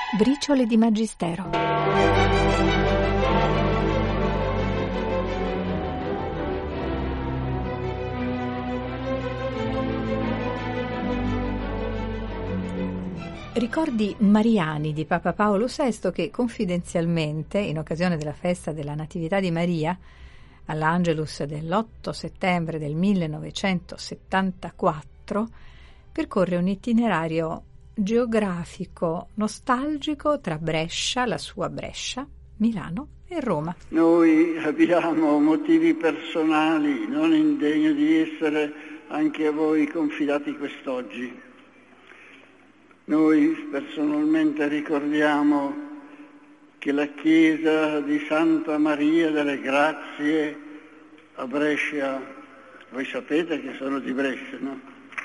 Briciole di Magistero. Ricordi mariani di Papa Paolo VI che confidenzialmente, in occasione della festa della Natività di Maria, all'Angelus dell'8 settembre del 1974, percorre un itinerario geografico nostalgico tra Brescia, la sua Brescia, Milano e Roma. Noi abbiamo motivi personali non indegni di essere anche a voi confidati quest'oggi. Noi personalmente ricordiamo che la chiesa di Santa Maria delle Grazie a Brescia, voi sapete che sono di Brescia, no?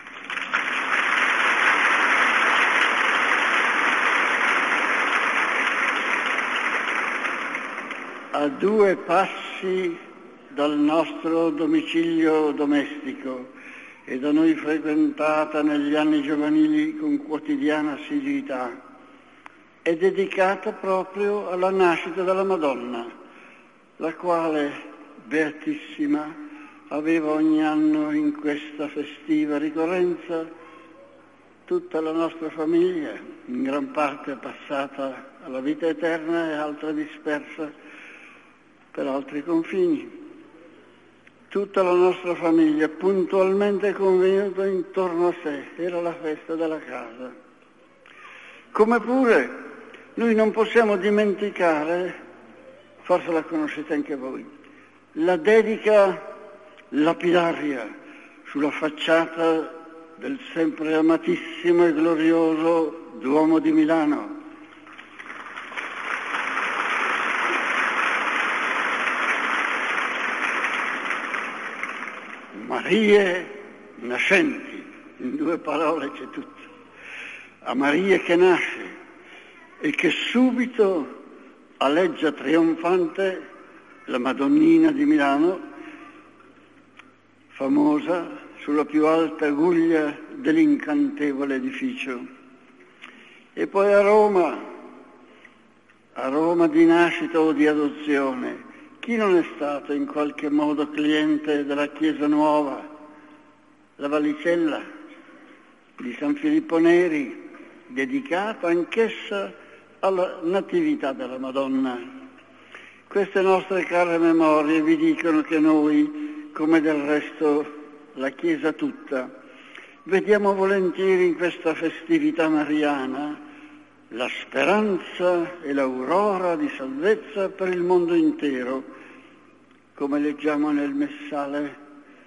A 2 passi dal nostro domicilio domestico e da noi frequentata negli anni giovanili con quotidiana assiduità, è dedicata proprio alla nascita della Madonna, la quale, beatissima, aveva ogni anno in questa festiva ricorrenza tutta la nostra famiglia, in gran parte passata alla vita eterna e altra dispersa per altri confini. Tutta la nostra famiglia puntualmente convenuta intorno a sé, era la festa della casa. Come pure noi non possiamo dimenticare, forse la conoscete anche voi, la dedica lapidaria sulla facciata del sempre amatissimo e glorioso Duomo di Milano. Marie nascenti, in 2 parole c'è tutto. A Maria che nasce e che subito aleggia trionfante la Madonnina di Milano, famosa sulla più alta guglia dell'incantevole edificio. E poi a Roma di nascita o di adozione. Chi non è stato in qualche modo cliente della Chiesa Nuova, la Vallicella di San Filippo Neri, dedicata anch'essa alla Natività della Madonna? Queste nostre care memorie vi dicono che noi, come del resto la Chiesa tutta, vediamo volentieri in questa festività mariana la speranza e l'aurora di salvezza per il mondo intero, come leggiamo nel messale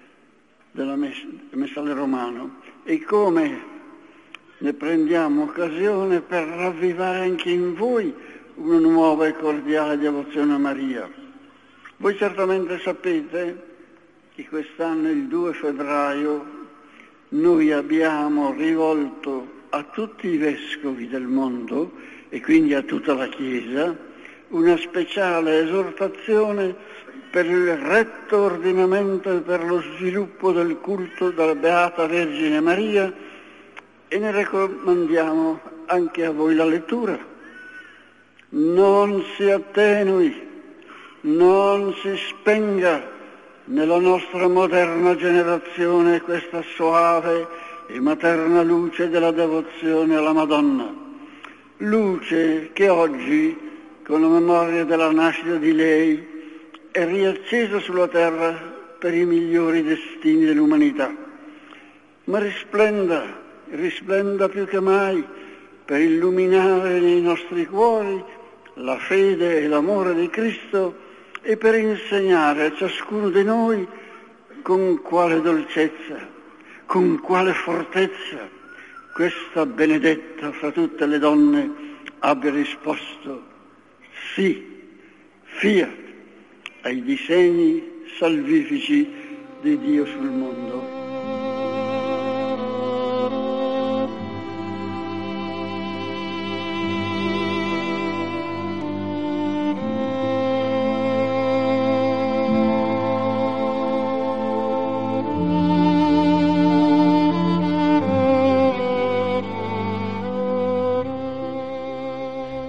messale romano, e come ne prendiamo occasione per ravvivare anche in voi una nuova e cordiale devozione a Maria. Voi certamente sapete che quest'anno, il 2 febbraio, noi abbiamo rivolto a tutti i vescovi del mondo e quindi a tutta la Chiesa una speciale esortazione per il retto ordinamento e per lo sviluppo del culto della Beata Vergine Maria, e ne raccomandiamo anche a voi la lettura. Non si attenui, non si spenga nella nostra moderna generazione questa soave e materna luce della devozione alla Madonna, luce che oggi, con la memoria della nascita di lei, è riaccesa sulla terra per i migliori destini dell'umanità. Ma risplenda più che mai per illuminare nei nostri cuori la fede e l'amore di Cristo e per insegnare a ciascuno di noi con quale dolcezza, con quale fortezza questa benedetta fra tutte le donne abbia risposto sì, fiat, ai disegni salvifici di Dio sul mondo.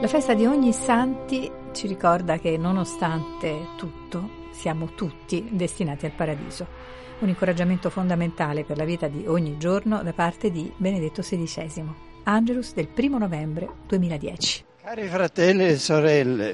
festa di Ogni Santi ci ricorda che nonostante tutto siamo tutti destinati al paradiso. Un incoraggiamento fondamentale per la vita di ogni giorno da parte di Benedetto XVI. Angelus del 1 novembre 2010. Cari fratelli e sorelle,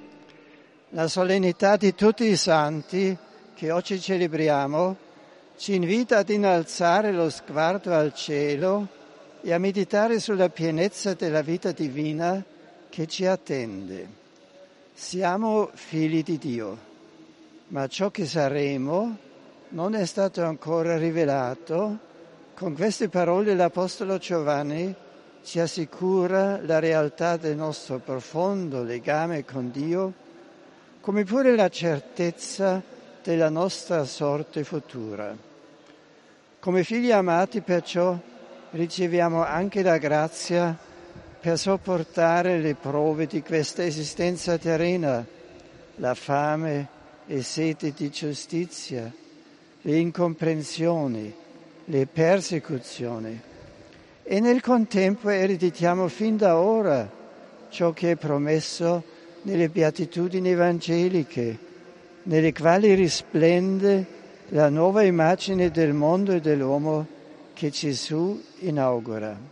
la solennità di tutti i santi che oggi celebriamo ci invita ad innalzare lo sguardo al cielo e a meditare sulla pienezza della vita divina che ci attende. Siamo figli di Dio, ma ciò che saremo non è stato ancora rivelato. Con queste parole l'Apostolo Giovanni ci assicura la realtà del nostro profondo legame con Dio, come pure la certezza della nostra sorte futura. Come figli amati, perciò, riceviamo anche la grazia per sopportare le prove di questa esistenza terrena, la fame e sete di giustizia, le incomprensioni, le persecuzioni. E nel contempo ereditiamo fin da ora ciò che è promesso nelle beatitudini evangeliche, nelle quali risplende la nuova immagine del mondo e dell'uomo che Gesù inaugura.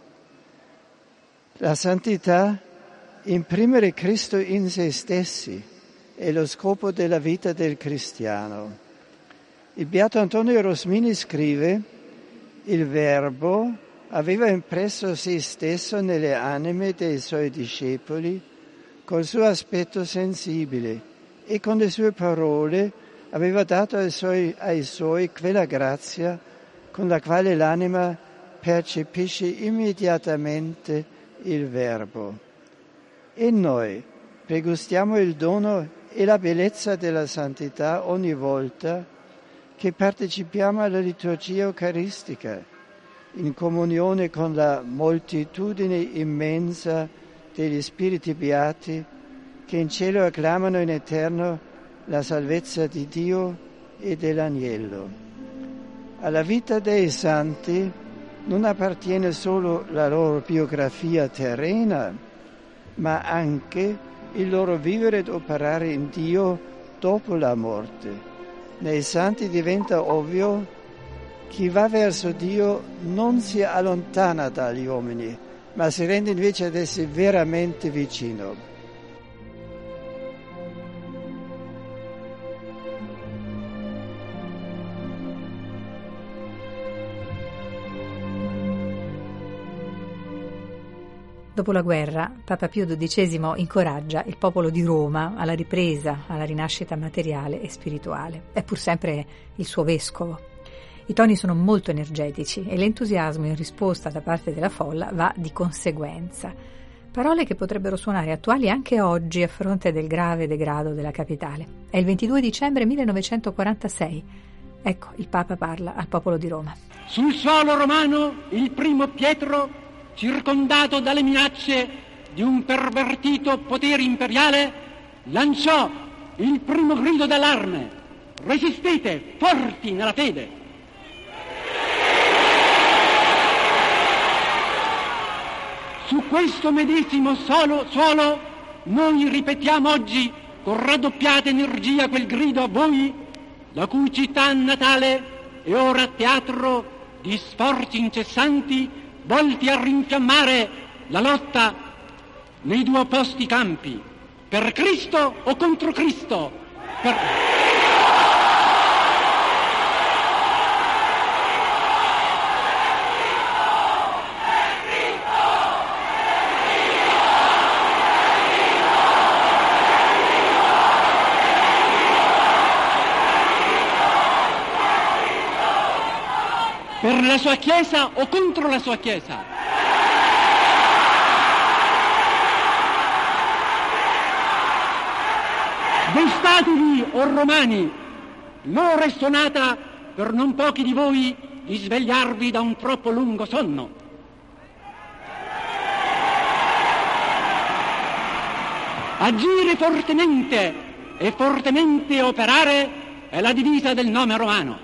La santità, imprimere Cristo in se stessi, è lo scopo della vita del cristiano. Il beato Antonio Rosmini scrive: il Verbo aveva impresso se stesso nelle anime dei suoi discepoli col suo aspetto sensibile e con le sue parole aveva dato ai suoi quella grazia con la quale l'anima percepisce immediatamente il Verbo. E noi pregustiamo il dono e la bellezza della santità ogni volta che partecipiamo alla liturgia eucaristica, in comunione con la moltitudine immensa degli spiriti beati che in cielo acclamano in eterno la salvezza di Dio e dell'Agnello. Alla vita dei santi non appartiene solo la loro biografia terrena, ma anche il loro vivere ed operare in Dio dopo la morte. Nei santi diventa ovvio: chi va verso Dio non si allontana dagli uomini, ma si rende invece ad essi veramente vicino. Dopo la guerra, Papa Pio XII incoraggia il popolo di Roma alla ripresa, alla rinascita materiale e spirituale. È pur sempre il suo vescovo. I toni sono molto energetici e l'entusiasmo in risposta da parte della folla va di conseguenza. Parole che potrebbero suonare attuali anche oggi a fronte del grave degrado della capitale. È il 22 dicembre 1946. Ecco, il Papa parla al popolo di Roma. Sul suolo romano il primo Pietro, circondato dalle minacce di un pervertito potere imperiale, lanciò il primo grido d'allarme: resistete, forti nella fede. Su questo medesimo suolo noi ripetiamo oggi con raddoppiata energia quel grido a voi, la cui città natale è ora teatro di sforzi incessanti volti a rinfiammare la lotta nei due opposti campi, per Cristo o contro Cristo, per la sua Chiesa o contro la sua Chiesa. Destatevi, o romani, l'ora è suonata per non pochi di voi di svegliarvi da un troppo lungo sonno. Agire fortemente e fortemente operare è la divisa del nome romano.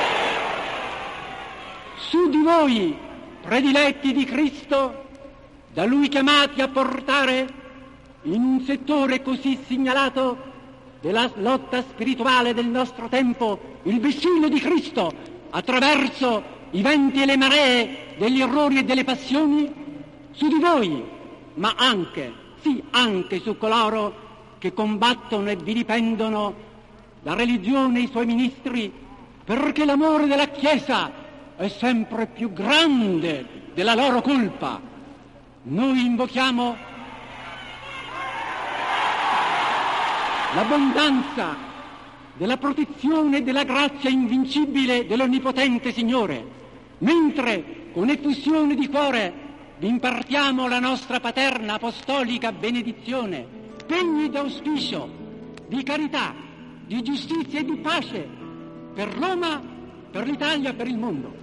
Su di voi, prediletti di Cristo, da Lui chiamati a portare in un settore così segnalato della lotta spirituale del nostro tempo il vessillo di Cristo attraverso i venti e le maree degli errori e delle passioni, su di voi, ma anche, sì, anche su coloro che combattono e vilipendono la religione e i suoi ministri, perché l'amore della Chiesa è sempre più grande della loro colpa. Noi invochiamo l'abbondanza della protezione e della grazia invincibile dell'Onnipotente Signore, mentre con effusione di cuore vi impartiamo la nostra paterna apostolica benedizione, pegni d'auspicio, di carità, di giustizia e di pace per Roma, per l'Italia, per il mondo.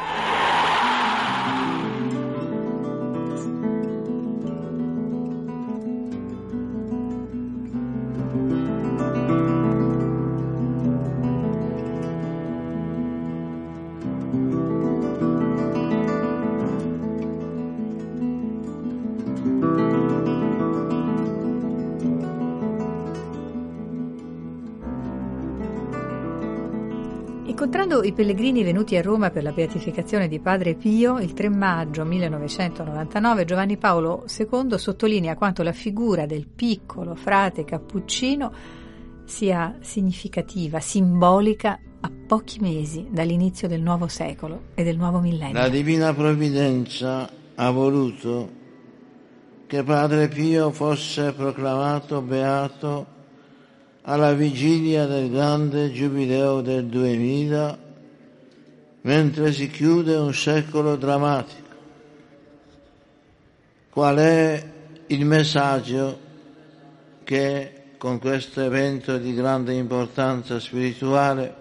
Incontrando i pellegrini venuti a Roma per la beatificazione di Padre Pio, il 3 maggio 1999 Giovanni Paolo II sottolinea quanto la figura del piccolo frate cappuccino sia significativa, simbolica a pochi mesi dall'inizio del nuovo secolo e del nuovo millennio. La Divina Provvidenza ha voluto che Padre Pio fosse proclamato beato alla vigilia del grande Giubileo del 2000, mentre si chiude un secolo drammatico. Qual è il messaggio che con questo evento di grande importanza spirituale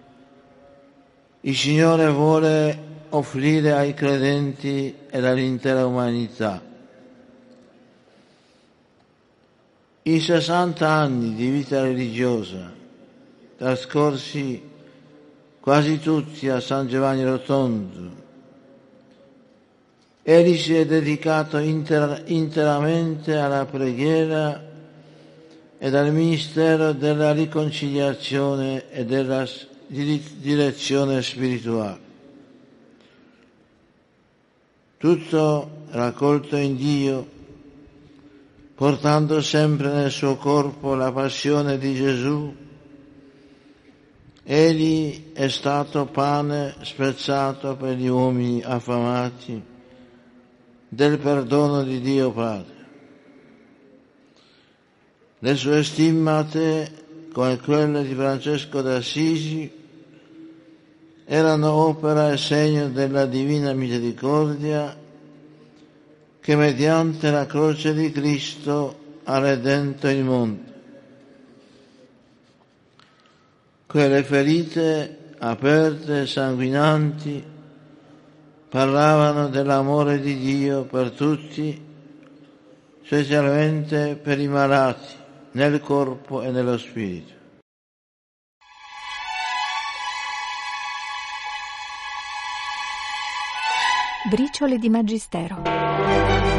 il Signore vuole offrire ai credenti e all'intera umanità? I 60 anni di vita religiosa, trascorsi quasi tutti a San Giovanni Rotondo, egli si è dedicato interamente alla preghiera e al ministero della riconciliazione e della direzione spirituale. Tutto raccolto in Dio, portando sempre nel suo corpo la passione di Gesù. Egli è stato pane spezzato per gli uomini affamati del perdono di Dio Padre. Le sue stimmate, come quelle di Francesco d'Assisi, erano opera e segno della divina misericordia che mediante la croce di Cristo ha redento il mondo. Quelle ferite aperte e sanguinanti parlavano dell'amore di Dio per tutti, specialmente per i malati nel corpo e nello spirito. Briciole di Magistero.